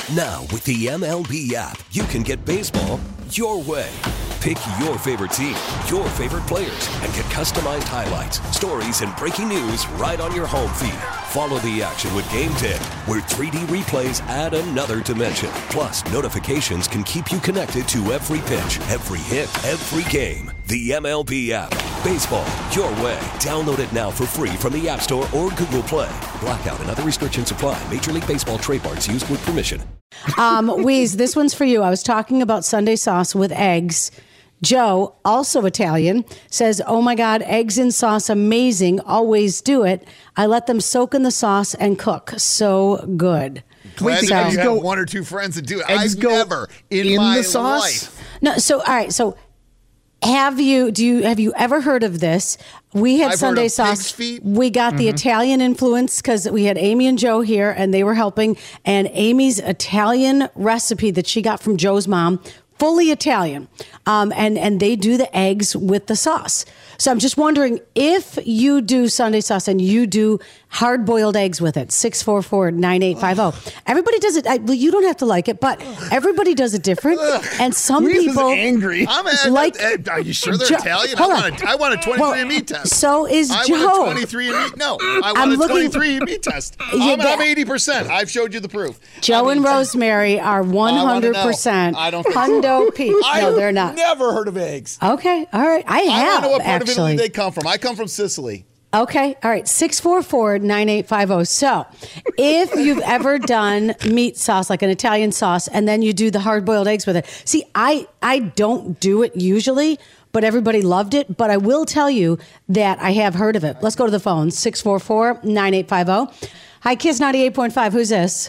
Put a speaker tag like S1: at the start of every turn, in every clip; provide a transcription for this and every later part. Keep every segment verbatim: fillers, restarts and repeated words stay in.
S1: Now, with the M L B app, you can get baseball your way. Pick your favorite team, your favorite players, and get customized highlights, stories, and breaking news right on your home feed. Follow the action with Game ten, where three D replays add another dimension. Plus, notifications can keep you connected to every pitch, every hit, every game. The M L B app. Baseball your way. Download it now for free from the App Store or Google Play. Blackout and other restrictions apply. Major League Baseball trademarks used with permission.
S2: Um, Weez, this one's for you. I was talking about Sunday sauce with eggs. Joe, also Italian, says, oh my God, eggs in sauce, amazing. Always do it. I let them soak in the sauce and cook. So good.
S3: Glad
S2: so,
S3: that you have one or two friends that do it.
S4: Eggs
S3: I've
S4: go
S3: never in,
S4: in
S3: my
S4: the sauce?
S3: life.
S2: No, so all right, so have you do you have you ever heard of this? We had
S3: I've
S2: Sunday
S3: heard of
S2: sauce.
S3: pig's feet.
S2: We got
S4: Mm-hmm.
S2: the Italian influence because we had Amy and Joe here, and they were helping. And Amy's Italian recipe that she got from Joe's mom, fully Italian, um, and and they do the eggs with the sauce. So I'm just wondering if you do Sunday sauce and you do hard boiled eggs with it. six four four, nine eight five zero. Everybody does it. I, well, you don't have to like it, but everybody does it different. And some
S4: Weez is
S2: people
S4: angry.
S3: I'm a,
S2: like.
S3: are you sure they're
S2: Jo-
S3: Italian? I
S2: hold
S3: want,
S2: on.
S3: a, I want a twenty-three
S2: Well,
S3: and me test.
S2: So is
S3: I
S2: Joe.
S3: want a twenty-three and me. No, I want
S2: I'm
S3: a
S2: looking-
S3: twenty-three and me test.
S2: You
S3: I'm,
S2: got-
S3: I'm eighty percent. I've showed you the proof.
S2: Joe
S3: I mean,
S2: and Rosemary are one hundred percent.
S3: I don't think so.
S2: Hundo P.
S4: I
S2: No, they're not.
S4: Never heard of eggs.
S2: Okay, all right. I
S3: I
S2: have,
S3: don't know what part of
S2: actually.
S3: Italy they come from. I come from Sicily.
S2: Okay, all right. six four four, nine eight five zero. So if you've ever done meat sauce, like an Italian sauce, and then you do the hard-boiled eggs with it. See, I, I don't do it usually, but everybody loved it. But I will tell you that I have heard of it. Let's go to the phone, six four four, nine eight five zero. Hi, Kiss ninety-eight point five. Who's this?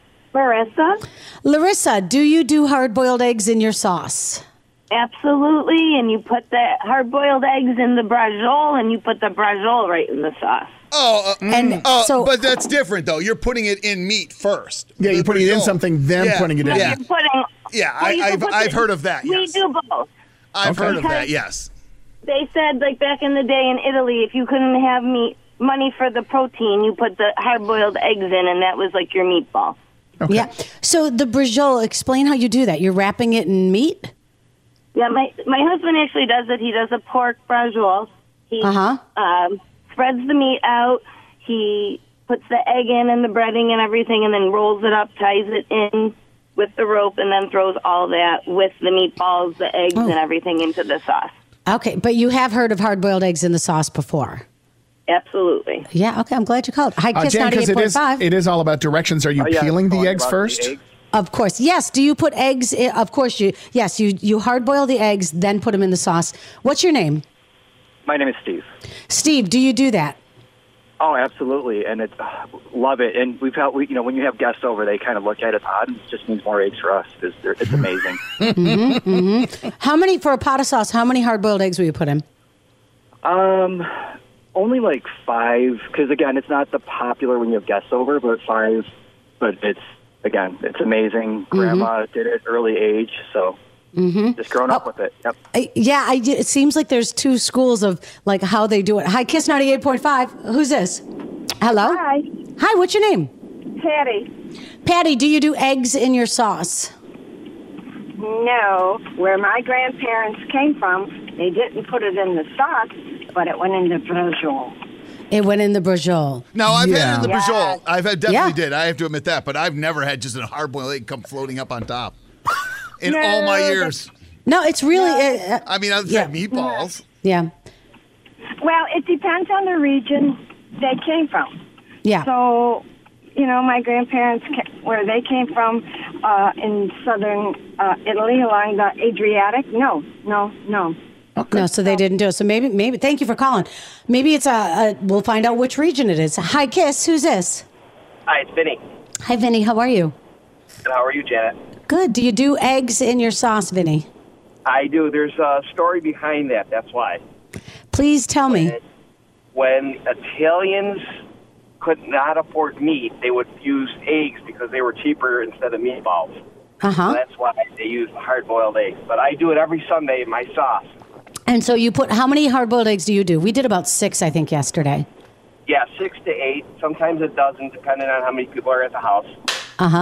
S5: Marissa?
S2: Larissa, do you do hard-boiled eggs in your sauce?
S5: Absolutely, and you put the hard-boiled eggs in the brajol, and you put the brajol right in the sauce.
S3: Oh, uh,
S2: And
S3: uh,
S2: so,
S3: but that's different, though. You're putting it in meat first.
S4: Yeah, you're
S3: The
S4: putting it in
S3: brajol.
S4: something, then
S3: Yeah,
S4: putting it in.
S3: Yeah,
S5: You're putting,
S3: yeah.
S5: well, you
S3: I,
S5: can
S3: I've
S5: put
S3: I've
S5: the-
S3: heard of that.
S5: We
S3: Yes,
S5: do both.
S3: I've
S4: Okay.
S3: heard of that.
S5: Because-
S3: Yes.
S5: They said, like, back in the day in Italy, if you couldn't have meat money for the protein, you put the hard-boiled eggs in, and that was like your meatball.
S4: Okay.
S2: yeah. So the brajol, explain how you do that. You're wrapping it in meat?
S5: Yeah, my my husband actually does it. He does a pork brajol. He
S2: Uh-huh.
S5: um, spreads the meat out. He puts the egg in and the breading and everything, and then rolls it up, ties it in with the rope, and then throws all that with the meatballs, the eggs,
S2: Oh.
S5: and everything into the sauce.
S2: Okay, but you have heard of hard-boiled eggs in the sauce before?
S5: Absolutely.
S2: Yeah, okay, I'm glad you called. Hi,
S4: Uh,
S2: Kiss
S4: Jan, because it is,
S2: ninety-eight point five.
S4: it is all about directions. Are you
S6: Oh, yeah,
S4: peeling the
S6: calling
S4: eggs
S6: about
S4: first?
S6: the eggs.
S2: Of course. Yes, do you put eggs in? Of course you, yes, you, you hard-boil the eggs, then put them in the sauce. What's your name?
S6: My name is Steve.
S2: Steve, do you do that?
S6: Oh, absolutely, and it uh, love it. And we've had, we, you know, when you have guests over, they kind of look at it odd, and it just means more eggs for us. It's, it's amazing.
S2: mm-hmm, mm-hmm. How many, for a pot of sauce, how many hard-boiled eggs will you put in?
S6: Um, only like five, because again, it's not the popular when you have guests over, but five. But it's again, it's amazing. Grandma did it early age, so
S2: Mm-hmm.
S6: just growing up
S2: Oh.
S6: with it. Yep.
S2: I, yeah, I, it seems like there's two schools of like how they do it. Hi, Kiss ninety-eight point five. Who's this? Hello?
S5: Hi,
S2: Hi, what's your name?
S5: Patty.
S2: Patty, do you do eggs in your sauce?
S7: No, where my grandparents came from, they didn't put it in the sauce, but it went in the brajol.
S2: It went in the brajol.
S3: No, I've had it in the
S7: Yeah.
S3: brajol. I've had, definitely
S2: Yeah.
S3: did. I have to admit that. But I've never had just a hard-boiled egg come floating up on top in
S7: No,
S3: all my
S7: but-
S3: years.
S2: No, it's really, uh, uh,
S3: I mean, I've
S2: Yeah.
S3: had meatballs.
S2: yeah,
S7: Well, it depends on the region they came from.
S2: yeah.
S7: So, you know, my grandparents, ca- where they came from uh, in southern uh, Italy along the Adriatic, no, no, no.
S2: No, so they didn't do it. So maybe, maybe. Thank you for calling. Maybe it's a, a. We'll find out which region it is. Hi, Kiss. Who's this?
S8: Hi, it's Vinny.
S2: Hi, Vinny. How are you?
S8: And how are you, Janet?
S2: Good. Do you do eggs in your sauce, Vinny?
S8: I do. There's a story behind that. That's why.
S2: Please tell me.
S8: When Italians could not afford meat, they would use eggs because they were cheaper instead of meatballs.
S2: Uh huh.
S8: That's why they use hard-boiled eggs. But I do it every Sunday in my sauce.
S2: And so you put, how many hard-boiled eggs do you do? We did about six, I think, yesterday.
S8: Yeah, six to eight. Sometimes a dozen, depending on how many people are at the house.
S2: Uh-huh.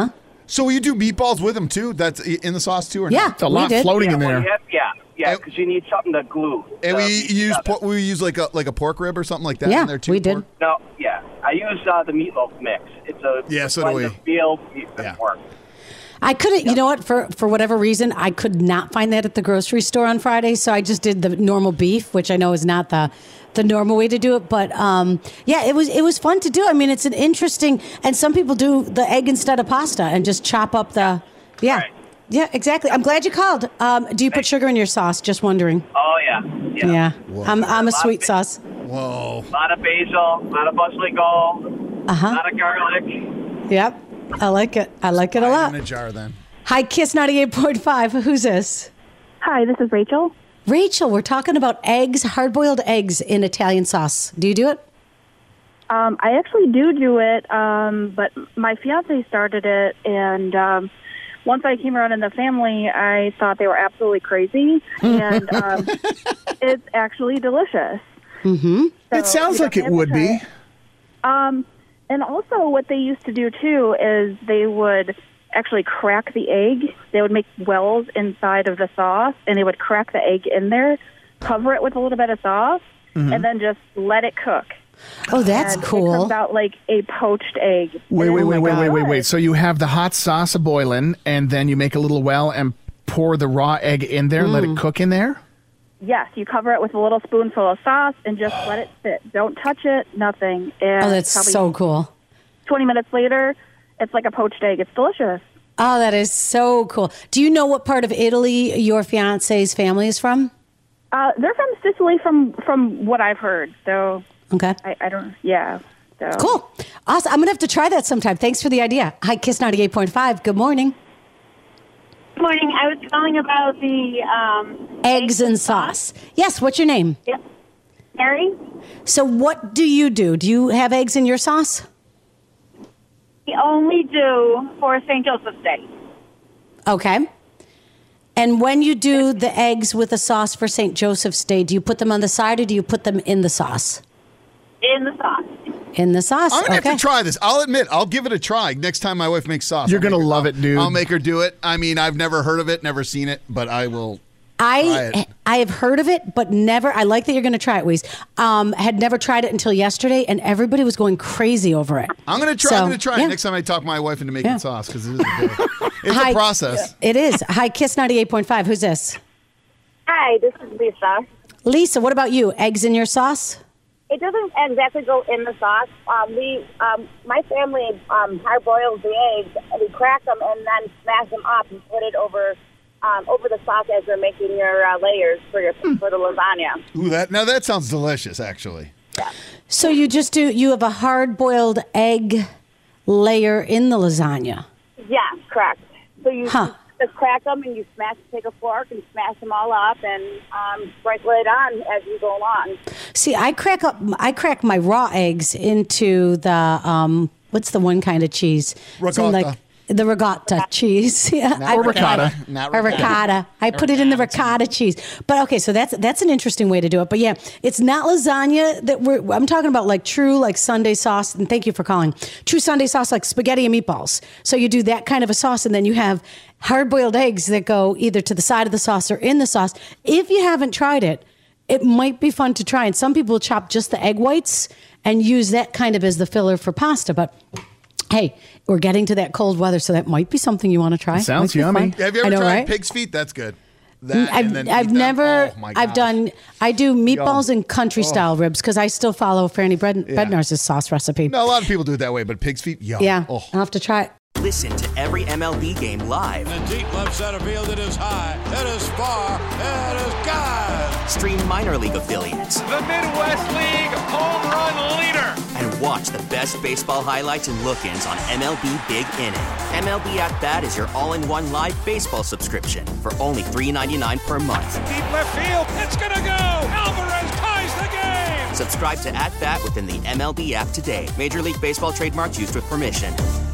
S3: So will you do meatballs with them too? That's in the sauce too, or
S2: Yeah,
S3: not?
S4: It's a lot floating
S8: yeah,
S4: in there.
S8: well, have, yeah, yeah, because you need something to glue.
S3: And
S8: the
S3: we
S8: meat
S3: use
S8: together.
S3: por- we use like a like a pork rib or something like that
S2: Yeah,
S3: in there too.
S2: we did.
S3: pork?
S8: No, yeah, I use uh, the meatloaf mix. It's a
S3: Yeah, so do
S8: blend
S3: we.
S8: of veal, beef, and
S3: Yeah.
S8: pork.
S2: I couldn't, you know what, for for whatever reason, I could not find that at the grocery store on Friday, so I just did the normal beef, which I know is not the the normal way to do it, but um, yeah, it was it was fun to do. I mean, it's an interesting, and some people do the egg instead of pasta and just chop up the, yeah,
S8: Right.
S2: yeah, exactly. I'm glad you called. Um, do you put sugar in your sauce? Just wondering.
S8: Oh yeah, yeah.
S2: Yeah, I'm I'm a
S8: lot
S2: sweet
S8: of-
S2: sauce.
S3: Whoa.
S8: A lot of basil, a lot of basilico,
S2: Uh
S8: a
S2: huh.
S8: lot of garlic.
S2: Yep, I like it. I like it a lot.
S3: In a jar then.
S2: Hi, Kiss ninety-eight point five. Who's this?
S9: Hi, this is Rachel.
S2: Rachel, we're talking about eggs, hard-boiled eggs in Italian sauce. Do you do it?
S9: Um, I actually do do it, um, but my fiance started it, and um, once I came around in the family, I thought they were absolutely crazy, and um, it's actually delicious.
S2: Mm-hmm.
S9: So
S4: It sounds
S9: you
S4: like it
S9: definitely
S4: would
S9: have to
S4: be.
S9: try it. Um, and also, what they used to do too is they would actually crack the egg. They would make wells inside of the sauce, and they would crack the egg in there, cover it with a little bit of sauce, and then just let it cook.
S2: Oh, that's
S9: and It
S2: cool.
S9: comes out like a poached egg.
S4: Wait,
S9: And
S4: wait,
S9: it's
S4: wait, wait,
S9: so
S4: wait, wait,
S9: good.
S4: wait. So you have the hot sauce a boiling, and then you make a little well and pour the raw egg in there, and let it cook in there?
S9: Yes, you cover it with a little spoonful of sauce and just let it sit. Don't touch it, nothing. And
S2: Oh, that's
S9: probably
S2: so cool.
S9: twenty minutes later, it's like a poached egg. It's delicious.
S2: Oh, that is so cool. Do you know what part of Italy your fiance's family is from?
S9: Uh, they're from Sicily, from from what I've heard. So
S2: Okay.
S9: I, I don't. Yeah. So.
S2: Cool. Awesome. I'm going to have to try that sometime. Thanks for the idea. Hi, Kiss ninety-eight point five. Good morning.
S10: Good morning. I was calling about the um,
S2: Eggs and sauce. Yes, what's your name?
S10: Yep. Mary.
S2: So what do you do? Do you have eggs in your sauce?
S10: We only do for Saint Joseph's Day.
S2: Okay. And when you do the eggs with the sauce for Saint Joseph's Day, do you put them on the side or do you put them in the sauce?
S10: In the sauce.
S2: In the sauce.
S3: I'm gonna
S2: okay.
S3: have to try this. I'll admit, I'll give it a try next time my wife makes sauce.
S4: You're
S3: I'll
S4: gonna
S3: make her-
S4: love it, dude.
S3: I'll make her do it. I mean, I've never heard of it, never seen it, but I will.
S2: I
S3: Try it.
S2: I have heard of it, but never. I like that you're going to try it, Weez. Um, had never tried it until yesterday, and everybody was going crazy over it.
S3: I'm gonna try.
S2: So,
S3: I'm gonna try
S2: yeah.
S3: it next time I talk my wife into making
S2: Yeah.
S3: sauce because it is a big, it's
S2: Hi-
S3: a process.
S2: It is. Hi, Kiss ninety-eight point five. Who's this?
S10: Hi, this is Lisa.
S2: Lisa, what about you? Eggs in your sauce?
S10: It doesn't exactly go in the sauce. Um, we, um, my family, um, hard boils the eggs. We crack them and then smash them up and put it over, um, over the sauce as you're making your uh, layers for your for the lasagna.
S3: Ooh, that now that sounds delicious, actually.
S2: So you just do, you have a hard boiled egg layer in the lasagna.
S10: Yeah, correct. So you
S2: Huh.
S10: just crack them and you smash, take a fork and smash them all up and um, sprinkle it on as you go along.
S2: See, I crack up, I crack my raw eggs into the, um, what's the one kind of cheese? It's in,
S3: Ricotta.
S2: the ricotta cheese. Yeah,
S3: Not
S2: I-
S3: ricotta. Not
S2: Or ricotta. I put it in the ricotta cheese. But okay, so that's that's an interesting way to do it. But yeah, it's not lasagna that we're. I'm talking about like true like Sunday sauce. And thank you for calling. True Sunday sauce like spaghetti and meatballs. So you do that kind of a sauce, and then you have hard boiled eggs that go either to the side of the sauce or in the sauce. If you haven't tried it, it might be fun to try. And some people chop just the egg whites and use that kind of as the filler for pasta. But hey, we're getting to that cold weather, so that might be something you want to try.
S4: It sounds
S2: Might be
S4: yummy.
S2: fun.
S3: Have you
S2: I
S3: ever
S2: know,
S3: tried
S2: right?
S3: pig's feet? That's good. That, and
S2: I've,
S3: then
S2: I've
S3: eat them.
S2: never,
S3: Oh, my
S2: I've
S3: gosh.
S2: done, I do meatballs
S3: Yum.
S2: and country style ribs because I still follow Franny Bred-
S3: Yeah.
S2: Bednar's sauce recipe.
S3: No, a lot of people do it that way, but pig's feet, yum.
S2: Yeah,
S3: Oh.
S2: I'll have to try it.
S11: Listen to every M L B game live.
S12: In the deep left center field, it is high, it is far, it is gone.
S11: Stream minor league affiliates.
S12: The Midwest League home run leader.
S11: And watch the best baseball highlights and look-ins on M L B Big Inning. M L B At Bat is your all-in-one live baseball subscription for only three ninety-nine per month.
S12: Deep left field, it's gonna go. Alvarez ties the game.
S11: Subscribe to At Bat within the M L B app today. Major League Baseball trademarks used with permission.